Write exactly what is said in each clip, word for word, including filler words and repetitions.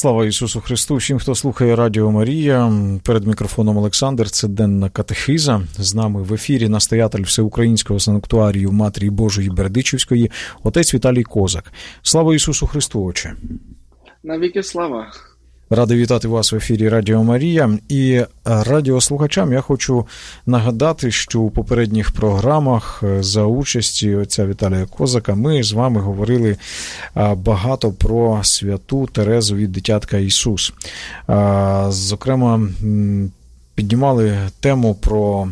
Слава Ісусу Христу! Всім, хто слухає Радіо Марія, перед мікрофоном Олександр, це денна катехиза. З нами в ефірі настоятель Всеукраїнського санктуарію Матері Божої Бердичівської, отець Віталій Козак. Слава Ісусу Христу, отче! Навіки слава! Радий вітати вас в ефірі Радіо Марія. І радіослухачам я хочу нагадати, що у попередніх програмах за участі отця Віталія Козака ми з вами говорили багато про святу Терезу від Дитятка Ісус. Зокрема, піднімали тему про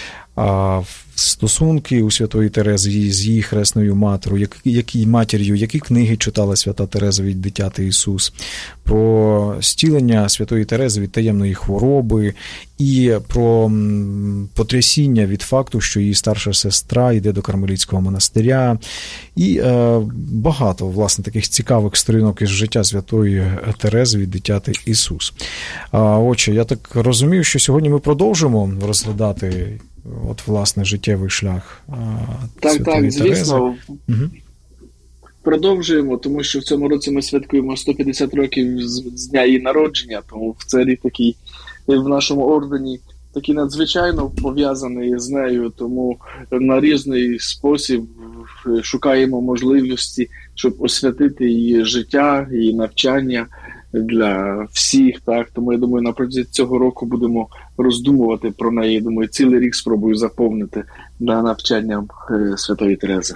стосунки у святої Терези з її хресною матір'ю, які, матір'ю, які книги читала свята Тереза від Дитяти Ісус, про зцілення святої Терези від таємної хвороби і про потрясіння від факту, що її старша сестра йде до Кармелітського монастиря. І е, багато, власне, таких цікавих сторінок із життя святої Терези від Дитяти Ісус. А, отже, я так розумію, що сьогодні ми продовжимо розглядати от, власне, життєвий шлях так, святої так, Терези. Звісно. Угу. Продовжуємо, тому що в цьому році ми святкуємо сто п'ятдесят років з дня її народження, тому в цей рік такий в нашому ордені такий надзвичайно пов'язаний з нею, тому на різний спосіб шукаємо можливості, щоб освятити її життя, її навчання для всіх, так, тому я думаю, на протязі цього року будемо роздумувати про неї, думаю, цілий рік спробую заповнити для навчання святої Терези.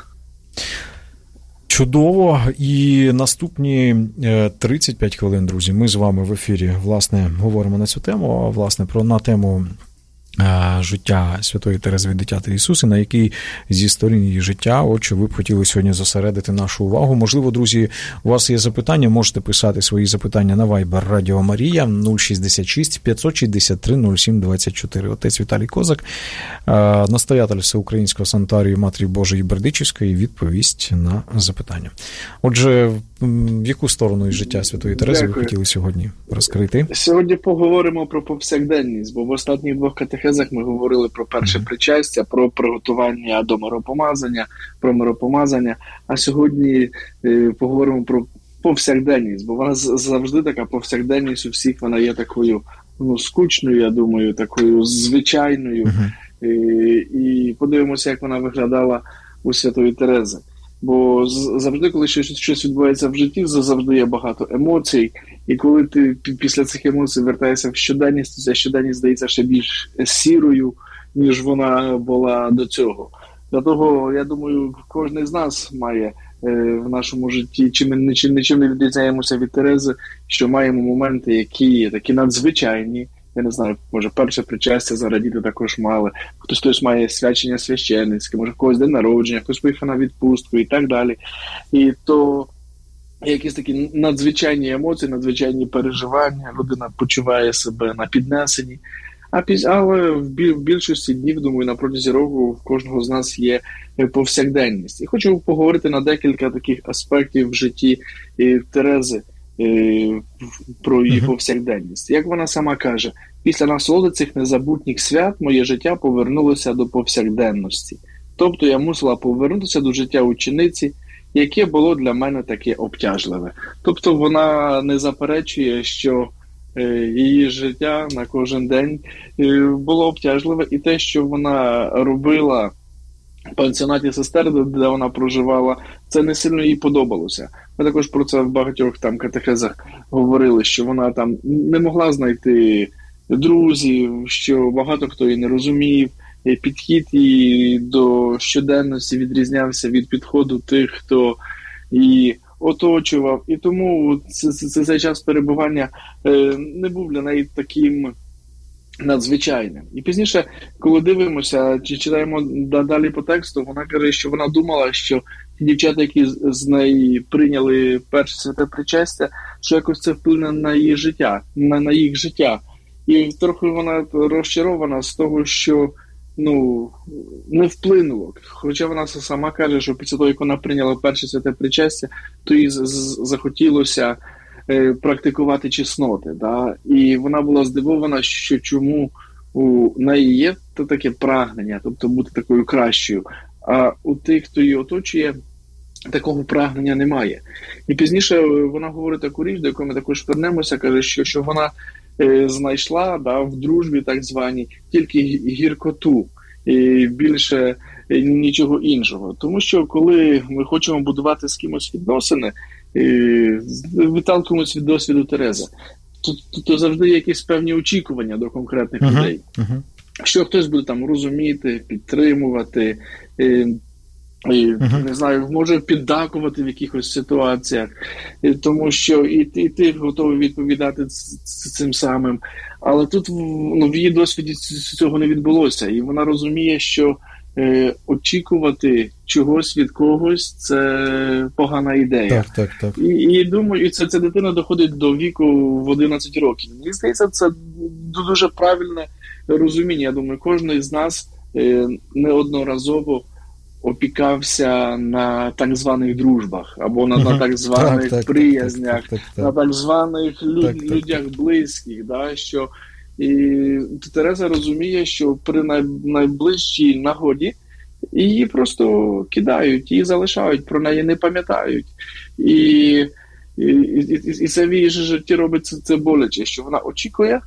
Чудово. І наступні тридцять п'ять хвилин, друзі, ми з вами в ефірі, власне, говоримо на цю тему, власне, про на тему життя святої Терези від Дитяти Ісуса, на якій зі сторін її життя, отже, ви б хотіли сьогодні зосередити нашу увагу. Можливо, друзі, у вас є запитання, можете писати свої запитання на Viber Радіо Марія нуль шістдесят шість п'ятсот шістдесят три нуль сім двадцять чотири. Отець Віталій Козак, настоятель Всеукраїнського санктуарію Матері Божої Бердичівської, відповість на запитання. Отже, в яку сторону із життя святої Терези Дякую. ви хотіли сьогодні розкрити? Сьогодні поговоримо про повсякденність, бо в останніх двох катехезах ми говорили про перше причастя, про приготування до миропомазання, про миропомазання, а сьогодні е, поговоримо про повсякденність, бо вона завжди така повсякденність у всіх, вона є такою, ну, скучною, я думаю, такою звичайною, uh-huh. е, і подивимося, як вона виглядала у святої Терези. Бо завжди, коли щось, щось відбувається в житті, завжди є багато емоцій, і коли ти після цих емоцій вертаєшся в щоденність, то ця щоденність здається ще більш сірою, ніж вона була до цього. Для того, я думаю, кожен з нас має е, в нашому житті, чи ми нічим, нічим не відрізняємося від Терези, що маємо моменти, які є такі надзвичайні. Я не знаю, може, перше причастя зараз діти також мали, хтось хтось має свячення священницьке, може, в когось день народження, хтось поїхав на відпустку і так далі. І то якісь такі надзвичайні емоції, надзвичайні переживання, людина почуває себе на піднесенні. А піз... Але в, біль... в більшості днів, думаю, на протязі року в кожного з нас є повсякденність. І хочу поговорити на декілька таких аспектів в житті Терези, про її повсякденність. Як вона сама каже, після насолоди цих незабутніх свят моє життя повернулося до повсякденності. Тобто я мусила повернутися до життя учениці, яке було для мене таке обтяжливе. Тобто вона не заперечує, що її життя на кожен день було обтяжливе, і те, що вона робила в пансіонаті сестер, де вона проживала, це не сильно їй подобалося. Ми також про це в багатьох там катехезах говорили, що вона там не могла знайти друзів, що багато хто її не розумів, підхід її до щоденності відрізнявся від підходу тих, хто її оточував. І тому цей час перебування не був для неї таким надзвичайним. І пізніше, коли дивимося, чи читаємо далі по тексту, вона каже, що вона думала, що ті дівчата, які з неї прийняли перше святе причастя, що якось це вплине на її життя, на, на їх життя. І трохи вона розчарована з того, що, ну, не вплинуло. Хоча вона сама каже, що після того, як вона прийняла перше святе причастя, то їй захотілося практикувати чесноти, да? І вона була здивована, що чому у неї є таке прагнення, тобто бути такою кращою, а у тих, хто її оточує, такого прагнення немає. І пізніше вона говорить таку річ, до якої ми також вернемося, каже, що, що вона е, знайшла, да, в дружбі так званій тільки гіркоту, і більше е, нічого іншого. Тому що коли ми хочемо будувати з кимось відносини, е, виталкуємось від досвіду Терези, то, то, то завжди є якісь певні очікування до конкретних uh-huh. людей. Uh-huh. Що хтось буде там розуміти, підтримувати, е, І, uh-huh. не знаю, може піддакувати в якихось ситуаціях, і, тому що і, і ти готовий відповідати цим самим. Але тут ну, в її досвіді цього не відбулося. І вона розуміє, що е, очікувати чогось від когось – це погана ідея. Так, так, так. І, і думаю, і це, ця дитина доходить до віку в одинадцять років. Мені здається, це дуже правильне розуміння. Я думаю, кожен із нас е, неодноразово опікався на так званих дружбах, або на, uh-huh. на так званих так, приязнях, так, так, так, так. на так званих люд, так, так, людях так. близьких. Да, що, і Тереза розуміє, що при най, найближчій нагоді її просто кидають, її залишають, про неї не пам'ятають. І, і, і, і це в її житті робить це, це боляче, що вона очікує,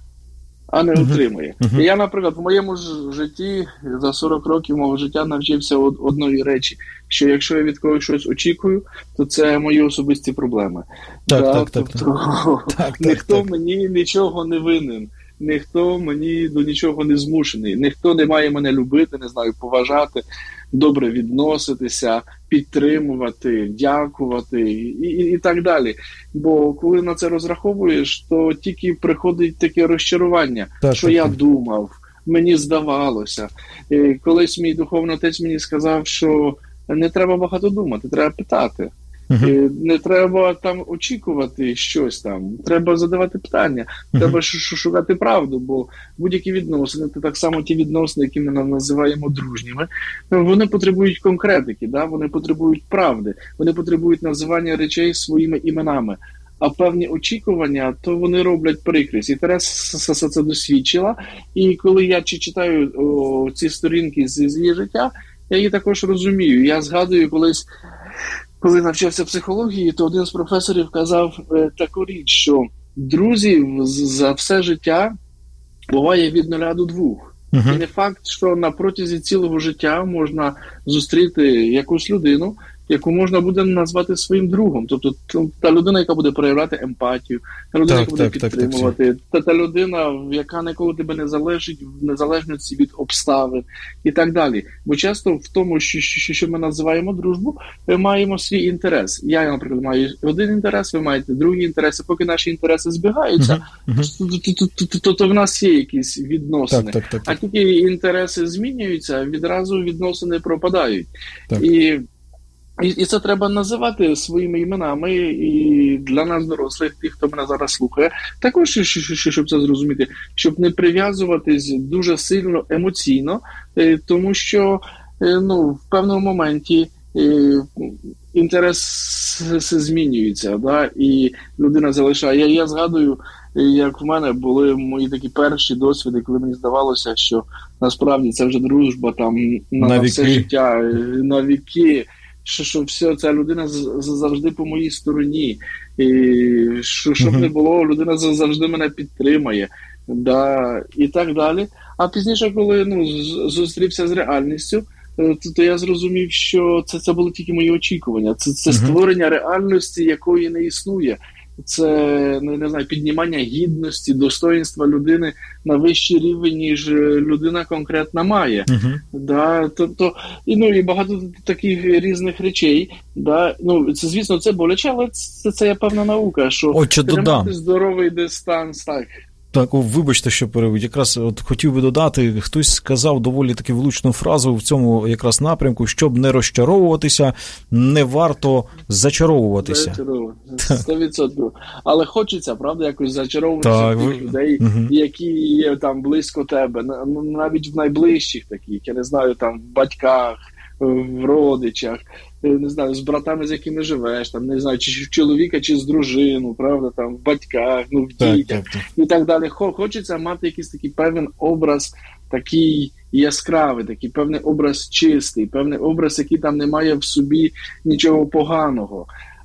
а не uh-huh. отримує. Uh-huh. І я, наприклад, в моєму ж житті за сорок років мого життя навчився одної речі, що якщо я від когось щось очікую, то це мої особисті проблеми. Так, да? так, так, тобто, так. так, ніхто так, мені нічого не винен, ніхто мені до нічого не змушений, ніхто не має мене любити, не знаю, поважати, добре відноситися, підтримувати, дякувати і, і, і так далі. Бо коли на це розраховуєш, то тільки приходить таке розчарування, так, що так, я так. думав, мені здавалося. І колись мій духовний отець мені сказав, що не треба багато думати, треба питати. Uh-huh. Не треба там очікувати щось там, треба задавати питання, uh-huh. треба шукати правду, бо будь-які відносини, так само ті відносини, які ми називаємо дружніми, вони потребують конкретики, да? Вони потребують правди, вони потребують називання речей своїми іменами. А певні очікування, то вони роблять прикрість. І Тереза це досвідчила. І коли я читаю о, ці сторінки з, з її життя, я її також розумію. Я згадую колись, коли навчався психології, то один з професорів казав е, таку річ, що друзів за все життя буває від нуля до двох. Uh-huh. І не факт, що на протязі цілого життя можна зустріти якусь людину, яку можна буде назвати своїм другом. Тобто та людина, яка буде проявляти емпатію, та людина, так, яка буде так, підтримувати, так, так, та та людина, яка ніколи тебе не залежить в незалежності від обставин і так далі. Бо часто в тому, що, що, що ми називаємо дружбу, ми маємо свій інтерес. Я, наприклад, маю один інтерес, ви маєте другий інтерес, і поки наші інтереси збігаються, uh-huh. то, то в нас є якісь відносини. Так, так, так, так. А тільки інтереси змінюються, відразу відносини пропадають. Так. І І, і це треба називати своїми іменами, і для нас, дорослих, тих, хто мене зараз слухає, також, щоб це зрозуміти, щоб не прив'язуватись дуже сильно емоційно, тому що ну, в певному моменті інтереси змінюються, да? І людина залишає. Я, я згадую, як в мене були мої такі перші досвіди, коли мені здавалося, що насправді це вже дружба там на, на все життя, на віки, що, що все, ця людина завжди по моїй стороні, і що, щоб uh-huh. не було, людина завжди мене підтримає, да, і так далі. А пізніше, коли ну, зустрівся з реальністю, то, то я зрозумів, що це, це були тільки мої очікування. Це, це uh-huh. створення реальності, якої не існує. Це, не, не знаю, піднімання гідності, достоїнства людини на вищий рівень, ніж людина конкретно має. Uh-huh. Да, тобто, і, ну, і багато таких різних речей. Да, ну, це, звісно, це боляче, але це, це є певна наука, що тримати здоровий дистанс, так. Так, о, вибачте, що перевів. Якраз от хотів би додати, хтось сказав доволі таки влучну фразу в цьому якраз напрямку, щоб не розчаровуватися, не варто зачаровуватися. Зачаровуватися, сто відсотків. Але хочеться, правда, якось зачаровуватися тих ви... людей, угу. які є там близько тебе, навіть в найближчих таких, я не знаю, там в батьках, в родичах, не знаю, з братами, з якими живеш, там, не знаю, чи в чоловіка, чи з дружиною, правда, там, в батьках, ну, в так, дітях так, так. і так далі. Хочеться мати якийсь такий певний образ, такий яскравий, такий певний образ чистий, певний образ, який там не має в собі нічого поганого.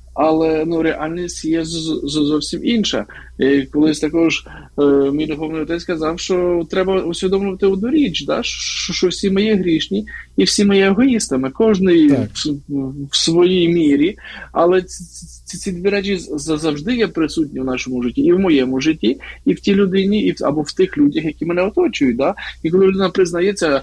Але ну, реальність є зовсім інша. І колись також е, мій духовний отець сказав, що треба усвідомлювати одну річ, да? що, що всі ми є грішні і всі ми є егоїстами, кожний в, в своїй мірі, але ці, ці дві речі завжди є присутні в нашому житті, і в моєму житті, і в тій людині, і в, або в тих людях, які мене оточують. Да? І коли людина признається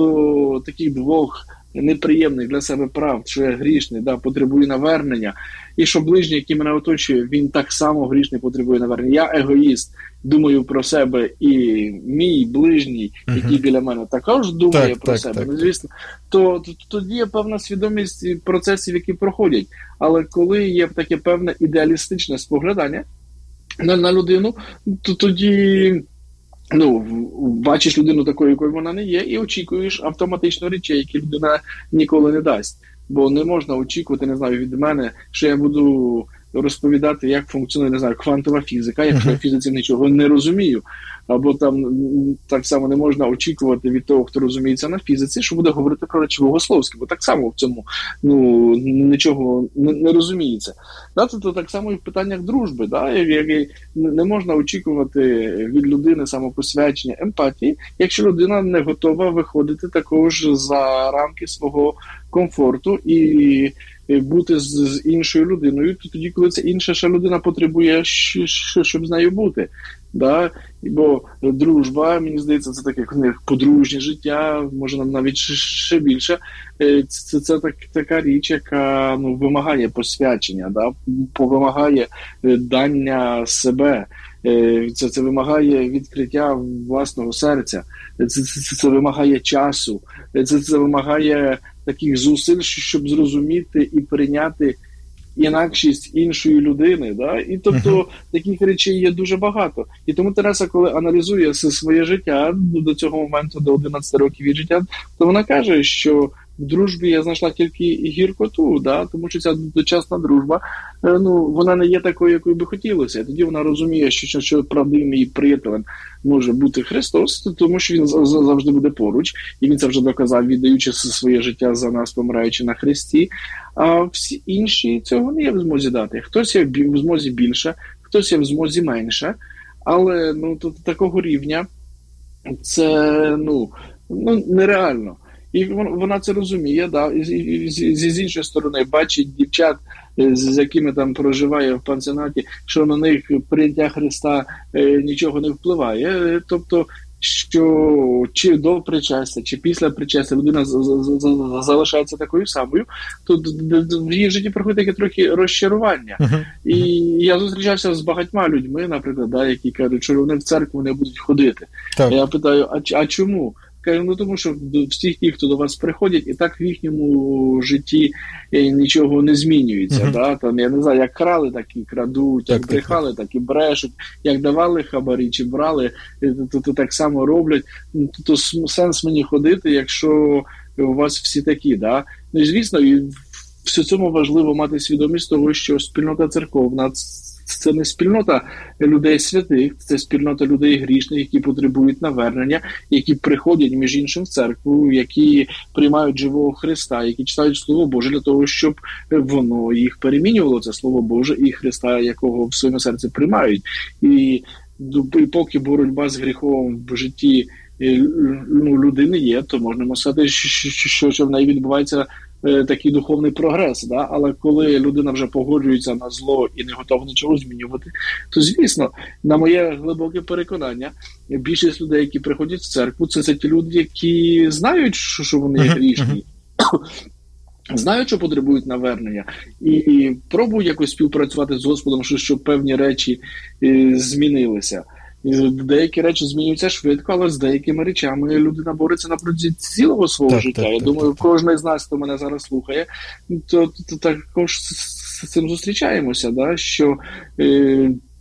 до таких двох неприємних для себе прав, що я грішний, да, потребую навернення, і що ближній, який мене оточує, він так само грішний, потребує навернення. Я егоїст, думаю про себе, і мій ближній, який uh-huh. біля мене, також думає так, про так, себе. Так, ну, звісно, то, то тоді є певна свідомість процесів, які проходять. Але коли є таке певне ідеалістичне споглядання на, на людину, то тоді... Ну, бачиш людину такою, якою вона не є, і очікуєш автоматично речей, які людина ніколи не дасть. Бо не можна очікувати, не знаю, від мене, що я буду розповідати, як функціонує, не знаю, квантова фізика, якщо я в фізиці нічого не розумію. Або там так само не можна очікувати від того, хто розуміється на фізиці, що буде говорити про речі богословські, бо так само в цьому ну, нічого не, не розуміється. Да, тобто так само і в питаннях дружби, да, як, як не можна очікувати від людини самопосвячення, емпатії, якщо людина не готова виходити також за рамки свого комфорту і бути з, з іншою людиною, то тоді, коли ця інша ще людина потребує, що, щоб з нею бути. Да? Бо дружба, мені здається, це таке подружнє життя, може навіть ще більше. Це, це так, така річ, яка ну, вимагає посвячення, да? Вимагає дання себе. Це, це вимагає відкриття власного серця, це, це, це вимагає часу, це, це вимагає таких зусиль, щоб зрозуміти і прийняти інакшість іншої людини. Да? І тобто uh-huh. таких речей є дуже багато. І тому Тереса, коли аналізує своє життя до цього моменту, до одинадцяти років від життя, то вона каже, що в дружбі я знайшла тільки гіркоту, да? Тому що ця дочасна дружба, ну, вона не є такою, якою би хотілося. І тоді вона розуміє, що, що, що правдивим і приятелем може бути Христос, тому що він завжди буде поруч, і він це вже доказав, віддаючи своє життя за нас, помираючи на хресті. А всі інші цього не є в змозі дати. Хтось є в змозі більше, хтось є в змозі менше, але ну, то, такого рівня це ну, ну, нереально. І вона це розуміє, да, і, і, і з іншої сторони бачить дівчат, з якими там проживає в пансіонаті, що на них прийняття Христа е, нічого не впливає. Тобто, що чи до причастя, чи після причастя людина з, з, з, залишається такою самою, то в її житті проходить таке трохи розчарування. Uh-huh. І я зустрічався з багатьма людьми, наприклад, да, які кажуть, що вони в церкву не будуть ходити. Так. Я питаю, а, а чому? Кажу, ну тому що всі ті, хто до вас приходять, і так в їхньому житті нічого не змінюється. Uh-huh. Да? Там, я не знаю, як крали, так і крадуть, так, як брехали, так і брешуть, як давали хабарі чи брали, то, то так само роблять. То, то сенс мені ходити, якщо у вас всі такі. Да? Ну і звісно, і в цьому важливо мати свідомість того, що спільнота церковна – це не спільнота людей святих, це спільнота людей грішних, які потребують навернення, які приходять, між іншим, в церкву, які приймають живого Христа, які читають Слово Боже для того, щоб воно їх перемінювало, це Слово Боже, і Христа, якого в своєму серці приймають. І, і поки боротьба з гріхом в житті ну, людини є, то можна сказати, що, що в неї відбувається такий духовний прогрес, да? Але коли людина вже погоджується на зло і не готова нічого змінювати, то, звісно, на моє глибоке переконання, більшість людей, які приходять в церкву, це, це ті люди, які знають, що, що вони є грішні, знають, що потребують навернення, і пробують якось співпрацювати з Господом, що, щоб певні речі е, змінилися. І деякі речі змінюються швидко, але з деякими речами людина бореться на протязі цілого свого так, життя. Так, Я так, думаю, так. кожен з нас, хто мене зараз слухає, то, то, то також з цим зустрічаємося, да? Що е,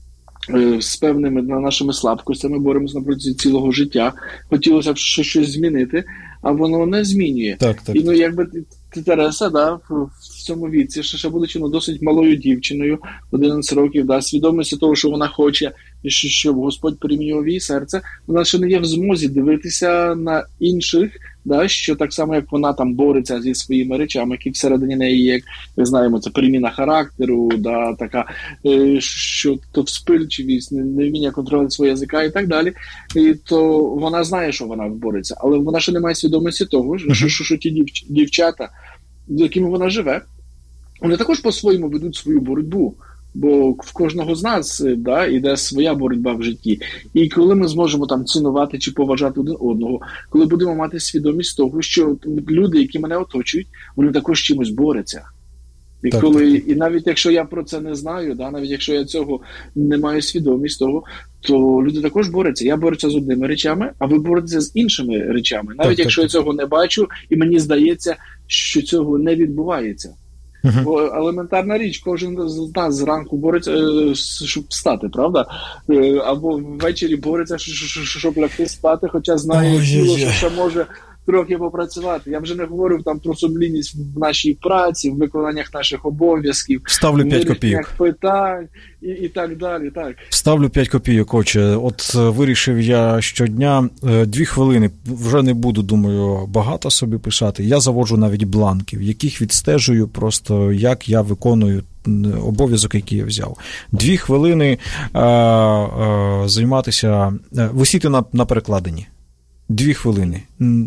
з певними нашими слабкостями, боремося на протязі цілого життя. Хотілося б щось змінити, а воно не змінює. Так, так. І ну, якби Тереса, да, в цьому віці, ще будучи ну, досить малою дівчиною, одинадцять років, да, свідомості того, що вона хоче, щоб Господь перемінював її серце, вона ще не є в змозі дивитися на інших, да, що так само, як вона там бореться зі своїми речами, які всередині неї, як ми знаємо, це переміна характеру, да, така, що то вспильчивість, невміння контролювати свого язика і так далі, і то вона знає, що вона бореться, але вона ще не має свідомості того, що, що, що, що ті дівч, дівчата, з якими вона живе, вони також по-своєму ведуть свою боротьбу. Бо в кожного з нас, да, іде своя боротьба в житті. І коли ми зможемо там цінувати чи поважати один одного, коли будемо мати свідомість того, що люди, які мене оточують, вони також чимось борються. І, так, коли, так, так. і навіть якщо я про це не знаю, да, навіть якщо я цього не маю свідомість того, то люди також борються. Я борюся з одними речами, а ви боретеся з іншими речами. Навіть так, якщо так, я цього не бачу, і мені здається, що цього не відбувається. Uh-huh. Бо елементарна річ, кожен з нас зранку бореться, щоб встати, правда? Або ввечері бореться, щоб лягти спати, хоча знає тіло, що ще може трохи попрацювати. Я вже не говорю там про сумлінність в нашій праці, в виконаннях наших обов'язків. Ставлю п'ять копійок. Питань і, і так далі. Так. Ставлю п'ять копійок, отче. От вирішив я щодня дві хвилини, вже не буду, думаю, багато собі писати. Я заводжу навіть бланки, в яких відстежую просто, як я виконую обов'язок, який я взяв. Дві хвилини а, а, займатися, висіти на, на перекладині. Дві хвилини.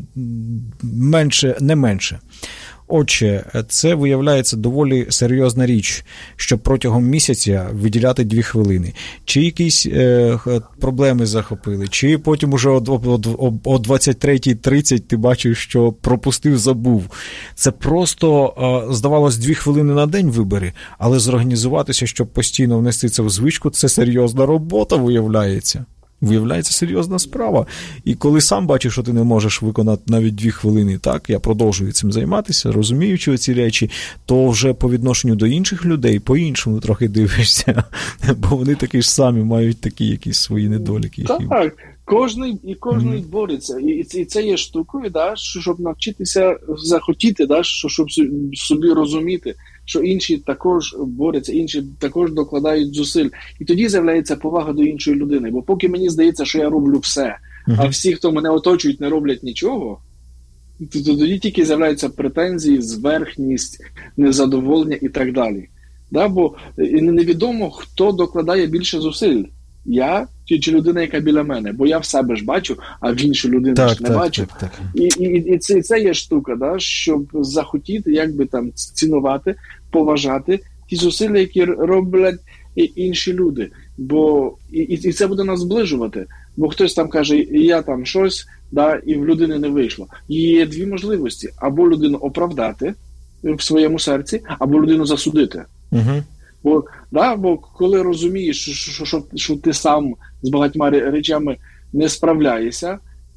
Менше, не менше. Отже, це виявляється доволі серйозна річ, щоб протягом місяця виділяти дві хвилини. Чи якісь е, проблеми захопили, чи потім уже о, о, о двадцять третій тридцять ти бачиш, що пропустив, забув. Це просто, е, здавалось, дві хвилини на день вибери, але зорганізуватися, щоб постійно внести це в звичку, це серйозна робота, виявляється. Виявляється, серйозна справа. І коли сам бачиш, що ти не можеш виконати навіть дві хвилини, так, я продовжую цим займатися, розуміючи ці речі, то вже по відношенню до інших людей по-іншому трохи дивишся, бо вони такі ж самі мають такі якісь свої недоліки. Так, кожний і кожний mm-hmm. бореться. І, і це є штукою, да, щоб навчитися захотіти, да, щоб собі розуміти, що інші також борються, інші також докладають зусиль. І тоді з'являється повага до іншої людини. Бо поки мені здається, що я роблю все, uh-huh. а всі, хто мене оточують, не роблять нічого, то тоді тільки з'являються претензії, зверхність, незадоволення і так далі. Да? Бо невідомо, хто докладає більше зусиль. Я чи, чи людина, яка біля мене. Бо я в себе ж бачу, а в іншу людину так, ж не так, бачу. Так, так. І, і, і це, це є штука, да? Щоб захотіти, якби там цінувати, поважати ті зусилля, які роблять інші люди. Бо і, і це буде нас зближувати. Бо хтось там каже, я там щось, да, і в людини не вийшло. Є дві можливості. Або людину оправдати в своєму серці, або людину засудити. Угу. Бо, да, бо коли розумієш, що, що, що, що ти сам з багатьма речами не справляєшся,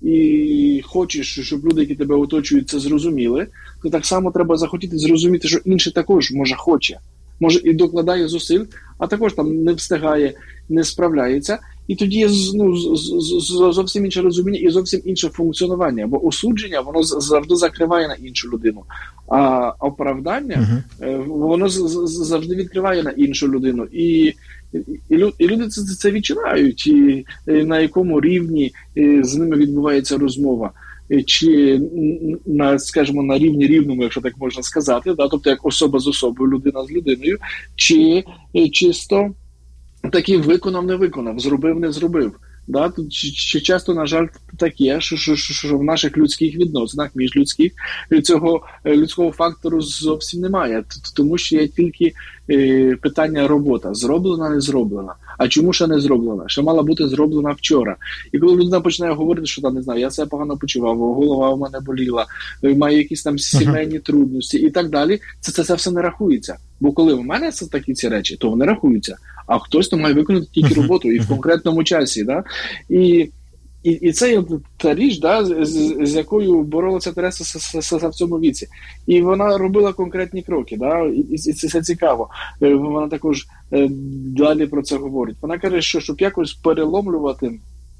і хочеш, щоб люди, які тебе оточують, це зрозуміли, то так само треба захотіти зрозуміти, що інший також, може, хоче. Може, і докладає зусиль, а також там не встигає, не справляється. І тоді є ну, зовсім інше розуміння і зовсім інше функціонування. Бо осудження, воно завжди закриває на іншу людину. А оправдання, uh-huh. воно завжди відкриває на іншу людину. І, і, і люди це, це відчувають, і на якому рівні з ними відбувається розмова. Чи, на, скажімо, на рівні рівному, якщо так можна сказати, да? Тобто як особа з особою, людина з людиною, чи чисто таки виконав, не виконав, зробив, не зробив. Да? Тут чи часто, на жаль, таке, що, що, що в наших людських відносинах, міжлюдських, цього людського фактору зовсім немає. Тому що є тільки е, питання робота. Зроблена, не зроблена. А чому ще не зроблена? Ще мала бути зроблена вчора. І коли людина починає говорити, що там, не знаю, я себе погано почував, голова у мене боліла, маю якісь там сімейні uh-huh. трудності і так далі, це, це, це все не рахується. Бо коли в мене це такі ці речі, то вони рахуються. А хтось то має виконати тільки роботу і в конкретному часі. Да? І І, і це є та річ, да, з, з якою боролася Тереса в цьому віці. І вона робила конкретні кроки, да, і, і це, це цікаво. Вона також далі про це говорить. Вона каже, що щоб якось переломлювати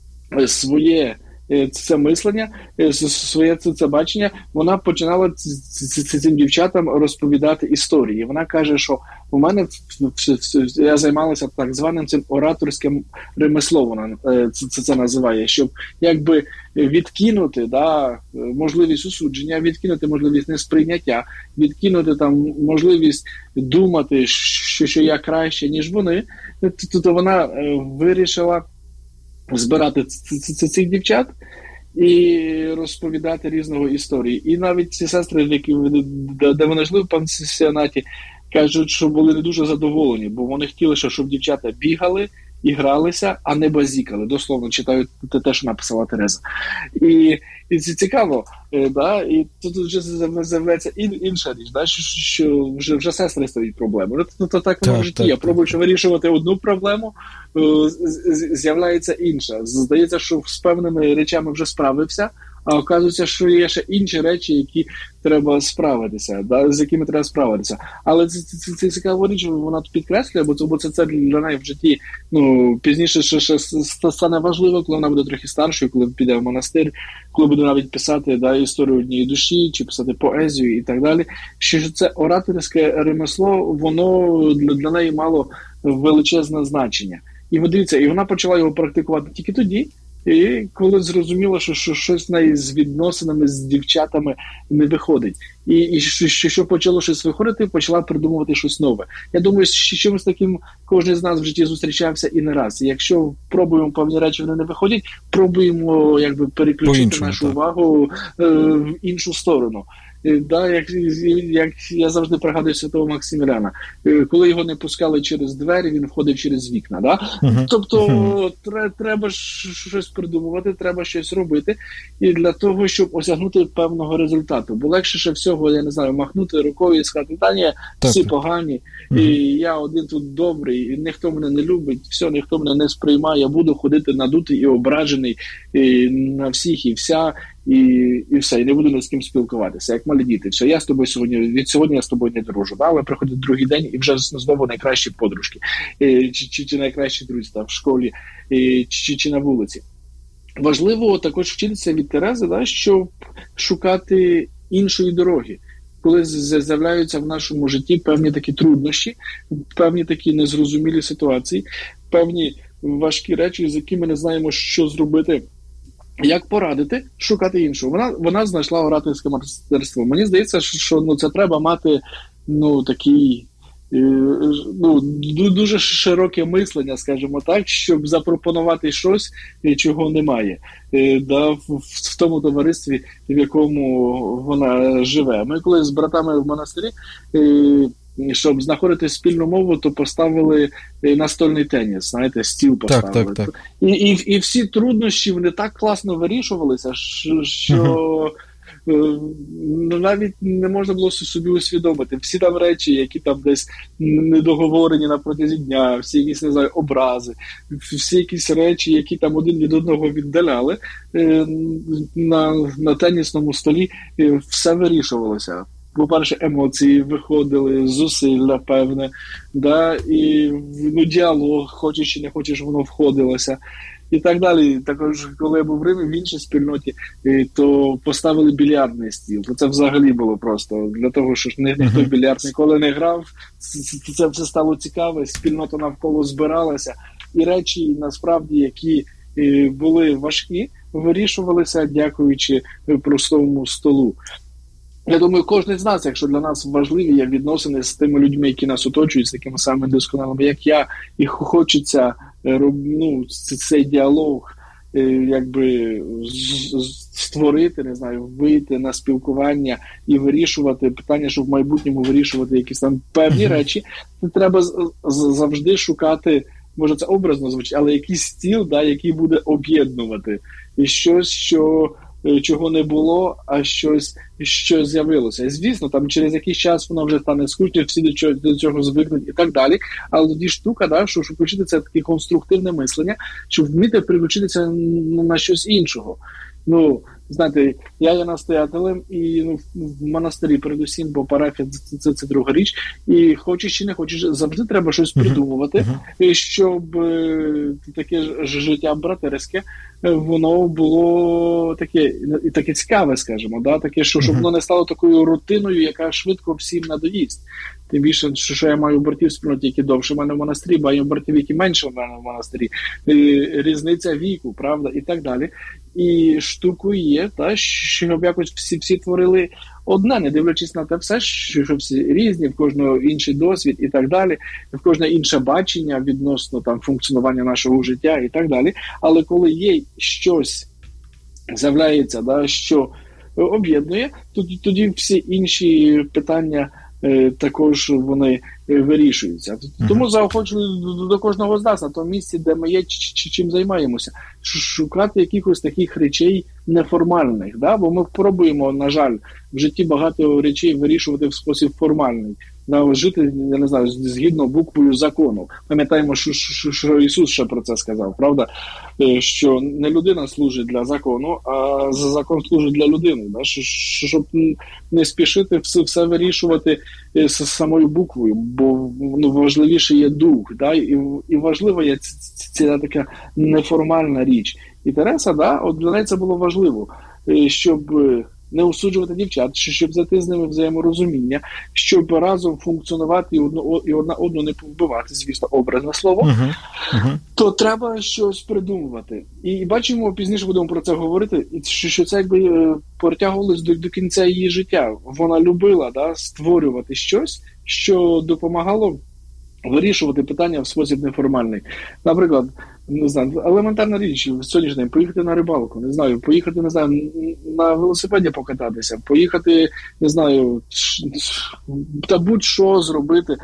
своє це мислення, своє це, це бачення, вона починала цим дівчатам розповідати історії. Вона каже, що у мене я займалася так званим цим ораторським ремеслом, вона це, це, це називає, щоб якби відкинути, да, можливість осудження, відкинути можливість несприйняття, відкинути там можливість думати, що, що я краще, ніж вони, то вона вирішила збирати цих дівчат і розповідати різного історії. І навіть ці сестри, які, де вони жили в пансіонаті, кажуть, що були не дуже задоволені, бо вони хотіли, щоб дівчата бігали і гралися, а не базікали. Дословно читаю те, що написала Тереза. І, і це цікаво, да? І тут вже з'являється інша річ, да? що, що вже, вже сестри стають проблемою. Ну, то так воно в житті. Я пробую вирішувати одну проблему, з'являється інша. Здається, що з певними речами вже справився, а оказується, що є ще інші речі, які треба справитися, да, з якими треба справитися. Але це, це, це, це цікава річ, вона тут підкреслює, бо це, бо це, це для неї в житті, ну, пізніше ще, ще стане важливо, коли вона буде трохи старшою, коли піде в монастир, коли буде навіть писати, да, історію однієї душі, чи писати поезію і так далі. Що це ораторське ремесло, воно для, для неї мало величезне значення. І дивіться, і вона почала його практикувати тільки тоді, і коли зрозуміло, що, що щось в неї з відносинами, з дівчатами не виходить. І, і що, що почало щось виходити, почала придумувати щось нове. Я думаю, що чимось таким кожен з нас в житті зустрічався і не раз. І якщо пробуємо певні речі, вони не виходять, пробуємо якби переключити нашу так. увагу е, в іншу сторону. Да, як, як я завжди пригадую святого Максиміляна, коли його не пускали через двері, він входив через вікна. Да? Uh-huh. Тобто uh-huh. треба щось придумувати, треба щось робити, і для того, щоб осягнути певного результату. Бо легше ще всього, я не знаю, махнути рукою і сказати, та ні, всі погані, uh-huh. і я один тут добрий, і ніхто мене не любить, все, ніхто мене не сприймає, я буду ходити надутий і ображений і на всіх і вся, І, і все, і не буду ні з ким спілкуватися, як малі діти. Все, я з тобою сьогодні, від сьогодні я з тобою не дружу, да? Але приходить другий день і вже знову найкращі подружки, і, чи, чи, чи найкращі друзі там, в школі, і, чи, чи на вулиці. Важливо також вчитися від Терези, да, щоб шукати іншої дороги. Коли з'являються в нашому житті певні такі труднощі, певні такі незрозумілі ситуації, певні важкі речі, з якими не знаємо, що зробити, як порадити, шукати іншого. Вона, вона знайшла ораторське майстерство. Мені здається, що ну, це треба мати ну, такий, е, ну, дуже широке мислення, скажімо так, щоб запропонувати щось, чого немає е, да, в, в тому товаристві, в якому вона живе. Ми коли з братами в монастирі, е, щоб знаходити спільну мову, то поставили настольний теніс, знаєте, стіл поставили. Так, так, так. І, і, і всі труднощі, вони так класно вирішувалися, що, що ну, навіть не можна було собі усвідомити. Всі там речі, які там десь недоговорені на протязі дня, всі якісь, не знаю, образи, всі якісь речі, які там один від одного віддаляли, на, на тенісному столі все вирішувалося. По-перше, емоції виходили, зусилля певне, да, і ну, діалог, хочеш чи не хочеш, воно входилося. І так далі. Також, коли я був в Римі, в іншій спільноті, то поставили більярдний стіл. Це взагалі було просто. Для того, що ніхто в більярд ніколи не грав, це, це все стало цікаве, спільнота навколо збиралася. І речі, насправді, які були важкі, вирішувалися, дякуючи простому столу. Я думаю, кожен з нас, якщо для нас важливі є відносини з тими людьми, які нас оточують, з такими самими досконалими, як я, і хочеться ну, цей діалог якби створити, не знаю, вийти на спілкування і вирішувати питання, щоб в майбутньому вирішувати якісь там певні речі, то треба завжди шукати, може це образно звучить, але якийсь стіл, да, який буде об'єднувати. І щось, що чого не було, а щось, що з'явилося. І, звісно, там через якийсь час воно вже стане скучно, всі до цього, до цього звикнуть і так далі. Але тоді штука, да, що, щоб включитися таке конструктивне мислення, щоб вміти переключитися на щось іншого. Ну, знаєте, я є настоятелем і ну, в монастирі передусім, бо парафія це, це, це друга річ. І хочеш чи не хочеш, завжди треба щось придумувати, uh-huh. щоб е, таке життя братерське, воно було таке, і таке цікаве, скажімо, да? Таке, що, щоб воно не стало такою рутиною, яка швидко всім надоїсть. Тим більше, що я маю братів в спільноті, які довше в мене в монастирі, маю братів, які менше в мене в монастирі. Різниця віку, правда, і так далі. І штукою є, та, щоб якось всі, всі творили одне, не дивлячись на те все, що всі різні, в кожного інший досвід і так далі, в кожне інше бачення відносно там функціонування нашого життя і так далі. Але коли є щось, з'являється, да, що об'єднує, тоді, тоді всі інші питання е, також вони вирішуються. Тому заохочую до, до кожного з нас на тому місці, де ми є, чи, чи, чим займаємося, шукати якихось таких речей неформальних, да? Бо ми пробуємо, на жаль, в житті багато речей вирішувати в спосіб формальний. Да? Жити, я не знаю, згідно буквою закону. Пам'ятаємо, що, що, що Ісус ще про це сказав, правда? Що не людина служить для закону, а закон служить для людини. Да? Щоб не спішити все, все вирішувати з самою буквою, бо ну, важливіше є дух, да? і, і важлива є ця така неформальна річ. І Тереса, да, от для неї це було важливо, щоб не осуджувати дівчат, щоб знайти з ними взаєморозуміння, щоб разом функціонувати і, одну, і одна одну не повбивати, звісно, образне слово, uh-huh. Uh-huh. то треба щось придумувати. І бачимо, пізніше будемо про це говорити, що, що це якби протягувалось до, до кінця її життя. Вона любила, да, створювати щось, що допомагало вирішувати питання в спосіб неформальний. Наприклад, не знаю, елементарна річ сьогоднішній день, поїхати на рибалку, не знаю, поїхати, не знаю, на велосипеді покататися, поїхати, не знаю, та будь-що зробити,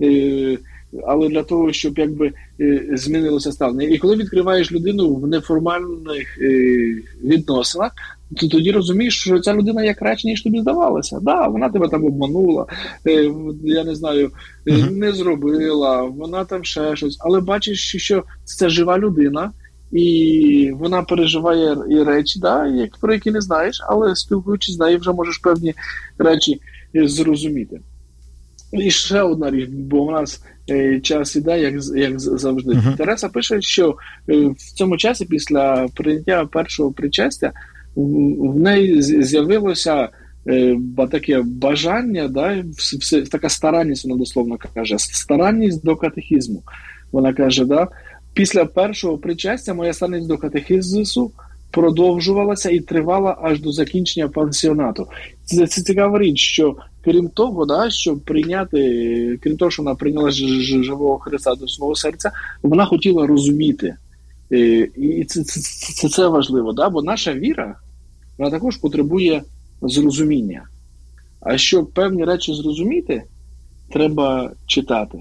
але для того, щоб якби змінилося ставлення. І коли відкриваєш людину в неформальних відносинах, то тоді розумієш, що ця людина є краще, ніж тобі здавалося. Да, вона тебе там обманула, я не знаю, не зробила, вона там ще щось. Але бачиш, що це жива людина, і вона переживає і речі, да, про які не знаєш, але спілкуючись з нею вже можеш певні речі зрозуміти. І ще одна річ, бо в нас е, час іде, як, як завжди. Uh-huh. Тереса пише, що е, в цьому часі, після прийняття першого причастя, в, в неї з'явилося е, таке бажання, да, все, така старанність, вона дословно каже, старанність до катехізму. Вона каже, да, після першого причастя моя старанність до катехізису продовжувалася і тривала аж до закінчення пансіонату. Це, це цікава річ, що крім того, да, щоб прийняти, крім того, що вона прийняла живого Христа до свого серця, вона хотіла розуміти. І це, це, це, це важливо, да? Бо наша віра, вона також потребує зрозуміння. А щоб певні речі зрозуміти, треба читати.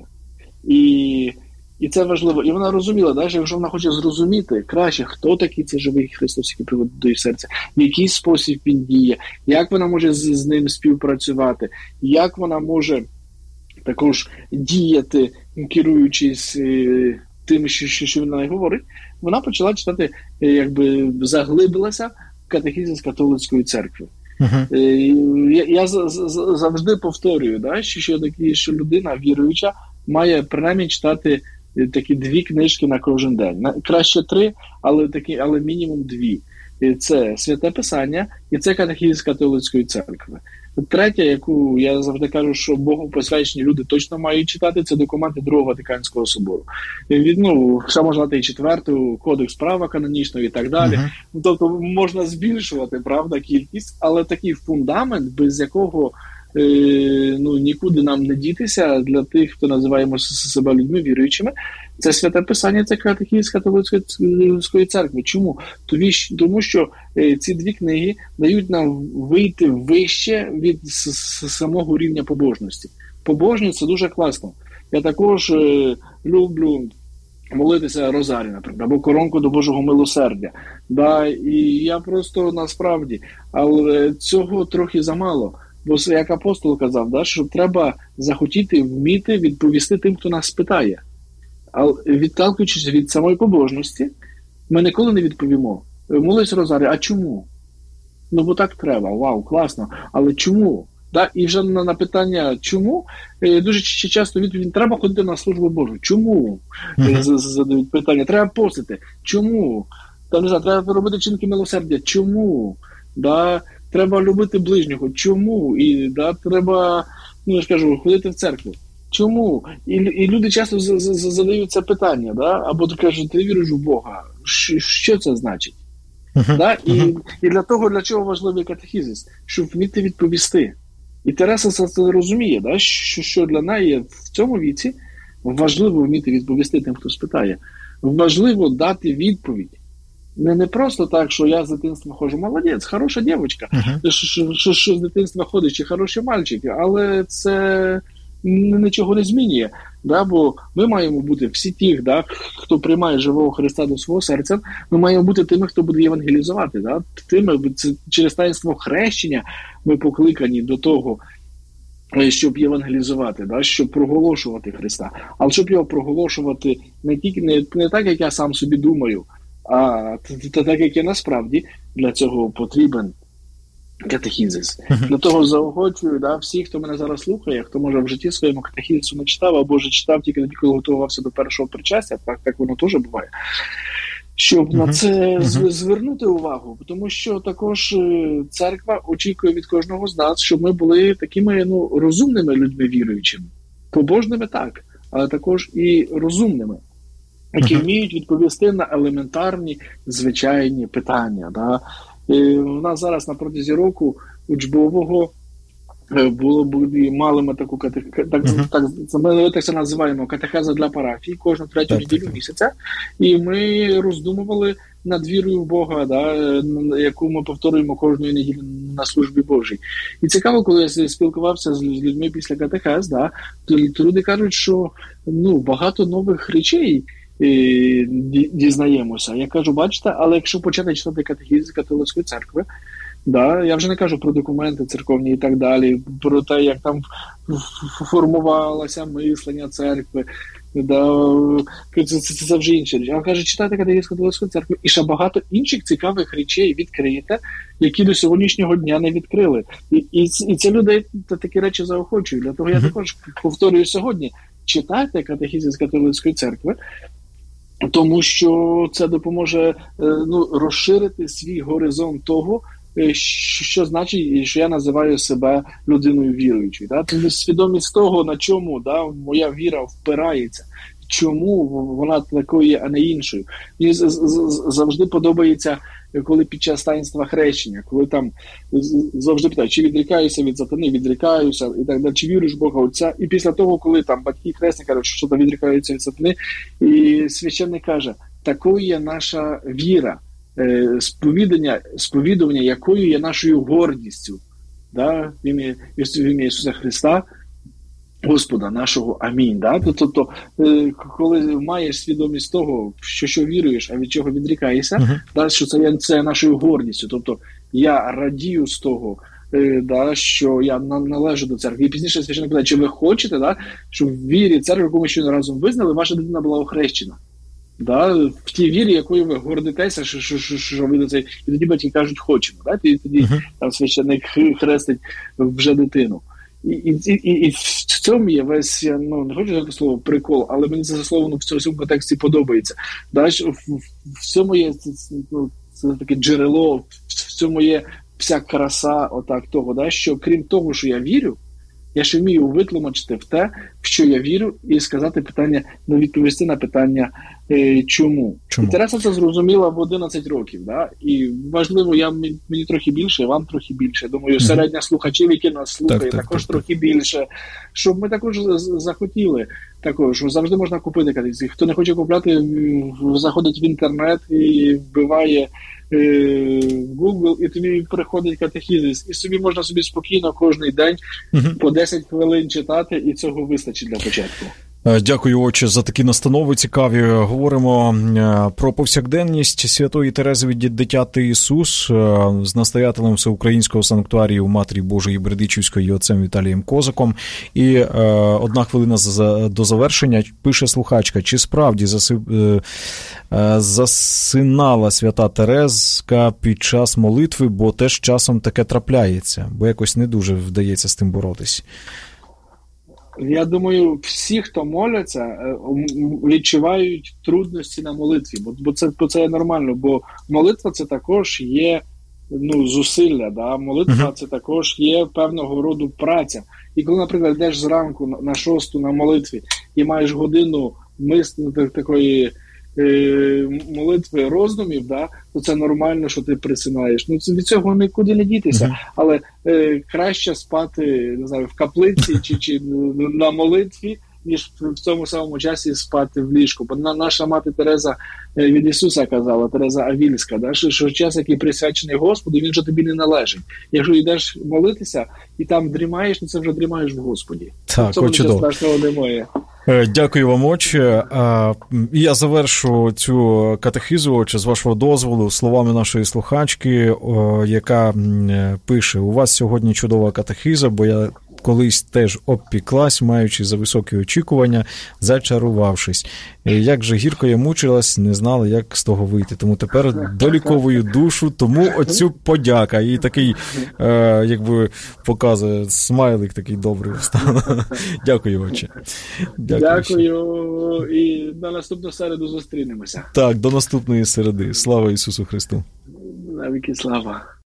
І І це важливо. І вона розуміла, да, що якщо вона хоче зрозуміти краще, хто такий цей живий Христос, який приводить до її серця, в який спосіб він діє, як вона може з, з ним співпрацювати, як вона може також діяти, керуючись е, тим, що, що, що він на неї говорить, вона почала читати, е, якби заглибилася в катехизис католицької церкви. Uh-huh. Е, я я з, з, завжди повторюю, да, що, що, такі, що людина віруюча має принаймні читати такі дві книжки на кожен день. Краще три, але такі, але мінімум дві. Це Святе Писання і це катехизис католицької церкви. Третя, яку я завжди кажу, що Богу посвячені люди точно мають читати, це документи Другого Ватиканського собору. Від, ну, ще можна дати і четверту, кодекс права канонічного і так далі. Uh-huh. Тобто можна збільшувати, правда, кількість, але такий фундамент, без якого е, ну, нікуди нам не дітися для тих, хто називаємо себе людьми віруючими, це Святе Писання, це катехизис католицької церкви. Чому? Тому що е, ці дві книги дають нам вийти вище від с- с- самого рівня побожності. Побожність – це дуже класно. Я також е, люблю молитися розарій, наприклад, або коронку до Божого милосердя. Да, і я просто насправді, але цього трохи замало. Бо, як апостол казав, да, що треба захотіти вміти відповісти тим, хто нас питає. Але відталкуючись від самої побожності, ми ніколи не відповімо. Молись розарій, а чому? Ну, бо так треба, вау, класно. Але чому? Да? І вже на, на питання «чому?» дуже часто відповідь «треба ходити на службу Божу». Чому? Mm-hmm. Задають питання. Треба постити. Чому? Там, не знаю, треба робити чинки милосердя. Чому? Да? Треба любити ближнього. Чому? І да, треба, ну, я ж кажу, ходити в церкву. Чому? І, і люди часто з, з, з, задають це питання, да? Або кажуть, ти віриш у Бога. Що, що це значить? Uh-huh. Да? І, uh-huh. і для того, для чого важливий катехізис? Щоб вміти відповісти. І Тереса це розуміє, да? що, що для неї в цьому віці важливо вміти відповісти тим, хто спитає. Важливо дати відповідь. Не, не просто так, що я з дитинства ходжу, молодець, хороша дівчинка, uh-huh. що, що, що з дитинства ходить, чи хороші мальчики, але це нічого не змінює. Да? Бо ми маємо бути всі ті, да, хто приймає живого Христа до свого серця, ми маємо бути тими, хто буде євангелізувати. Да? Тими, це, через таїнство хрещення ми покликані до того, щоб євангелізувати, да? Щоб проголошувати Христа. Але щоб його проголошувати не тільки не, не так, як я сам собі думаю, а так, як я насправді, для цього потрібен катехізис. Uh-huh. Для того заохочую, да, всіх, хто мене зараз слухає, хто, може, в житті своєму катехізису не читав, або вже читав тільки тоді, коли готувався до першого причастя, так, так воно теж буває, щоб uh-huh. на це uh-huh. звернути увагу, тому що також церква очікує від кожного з нас, щоб ми були такими, ну, розумними людьми віруючими. Побожними так, але також і розумними, які uh-huh. вміють відповісти на елементарні, звичайні питання, да. І у нас зараз на протязі року учбового було б, мали ми таку катехезу, так, uh-huh. так, ми так це називаємо катехеза для парафії кожну третю неділю uh-huh. місяця, і ми роздумували над вірою в Бога, да, яку ми повторюємо кожної неділі на службі Божій. І цікаво, коли я спілкувався з людьми після катехез, да, то люди кажуть, що, ну, багато нових речей І дізнаємося. Я кажу, бачите, але якщо почати читати катехізис католицької церкви, да, я вже не кажу про документи церковні і так далі, про те, як там формувалося мислення церкви, да, це, це, це вже інше. Я кажу, читайте катехізис католицької церкви, і ще багато інших цікавих речей відкриєте, які до сьогоднішнього дня не відкрили. І, і, і це людей такі речі заохочують. Для того я також повторюю сьогодні, читайте катехізис католицької церкви, тому що це допоможе, ну, розширити свій горизонт того, що значить, що я називаю себе людиною віруючою. Да? Тому свідомість того, на чому, да, моя віра впирається, чому вона такою, а не іншою. Мені завжди подобається, коли під час таїнства хрещення, коли там завжди питають, чи відрікаюся від сатани, відрікаюся, і так далі, чи віриш в Бога Отця. І після того, коли там батьки хресні кажуть, що там відрікаються від сатани, і священник каже, такою є наша віра, сповідання, сповідування, якою є нашою гордістю, да, в ім'я Ісуса Христа, Господа нашого. Амінь. Да? Тобто, коли маєш свідомість того, що, що віруєш, а від чого відрікаєшся, uh-huh. да, що це є це нашою гордістю. Тобто, я радію з того, да, що я належу до церкви. І пізніше священник питає, чи ви хочете, да, щоб в вірі церкви, яку ми щойно разом визнали, ваша дитина була охрещена. Да, в тій вірі, якою ви гордитеся, що, що, що, що ви до цей, і тоді батьки кажуть, хочемо. Да? І тоді uh-huh. там священник хрестить вже дитину. І, і, і, і в цьому є весь, я, ну, не хочу сказати слово прикол, але мені це слово, ну, в цьому контексті подобається. Да? Що в, в цьому є, ну, це таке джерело, в цьому є вся краса отак того, да? Що крім того, що я вірю, я ще вмію витлумачити в те, в що я вірю, і сказати питання, ну, відповісти на питання, е, чому. чому. І Тереса це зрозуміла в одинадцять років, да? І важливо, я, мені трохи більше, вам трохи більше. Думаю, mm-hmm. середня слухачів, які нас слухає, так, так, також так, трохи так. більше. Щоб ми також захотіли, також, завжди можна купити катехізис. Хто не хоче купляти, заходить в інтернет і вбиває в Google, і тобі приходить катехізис. І собі можна собі спокійно кожен день uh-huh. по десять хвилин читати, і цього вистачить для початку. Дякую, отче, за такі настанови цікаві. Говоримо про повсякденність Святої Терези від Дитяти Ісус з настоятелем Всеукраїнського санктуарію Матері Божої Бердичівської отцем Віталієм Козаком. І е, одна хвилина за, до завершення. Пише слухачка, чи справді заси, е, засинала свята Терезка під час молитви, бо теж часом таке трапляється, бо якось не дуже вдається з тим боротись. Я думаю, всі, хто моляться, відчувають трудності на молитві, бо, бо, це, бо це нормально, бо молитва – це також є ну, зусилля, да? Молитва – це також є певного роду праця. І коли, наприклад, йдеш зранку на, на шосту на молитві і маєш годину мислити такої е, молитви, роздумів, да? То це нормально, що ти присинаєш. Ну, це, від цього нікуди не дітися. Mm-hmm. Але е, краще спати, не знаю, в каплиці чи, чи на молитві, ніж в цьому самому часі спати в ліжку. Бо наша мати Тереза від Ісуса казала, Тереза Авільська, да, що, що час, який присвячений Господу, він вже тобі не належить. Якщо йдеш молитися і там дрімаєш, то це вже дрімаєш в Господі. Так, цьому нічого страшного немає. Дякую вам, отче. Я завершу цю катехизу, отче, з вашого дозволу, словами нашої слухачки, яка пише: у вас сьогодні чудова катехиза, бо я колись теж обпіклась, маючи за високі очікування, зачарувавшись. Як же гірко я мучилась, не знала, як з того вийти. Тому тепер доліковую душу, тому оцю подяка. І такий, е, якби, показує смайлик такий добрий встав. Дякую, отче. Дякую. Дякую. І на наступну середу зустрінемося. Так, до наступної середи. Слава Ісусу Христу. Навіки слава.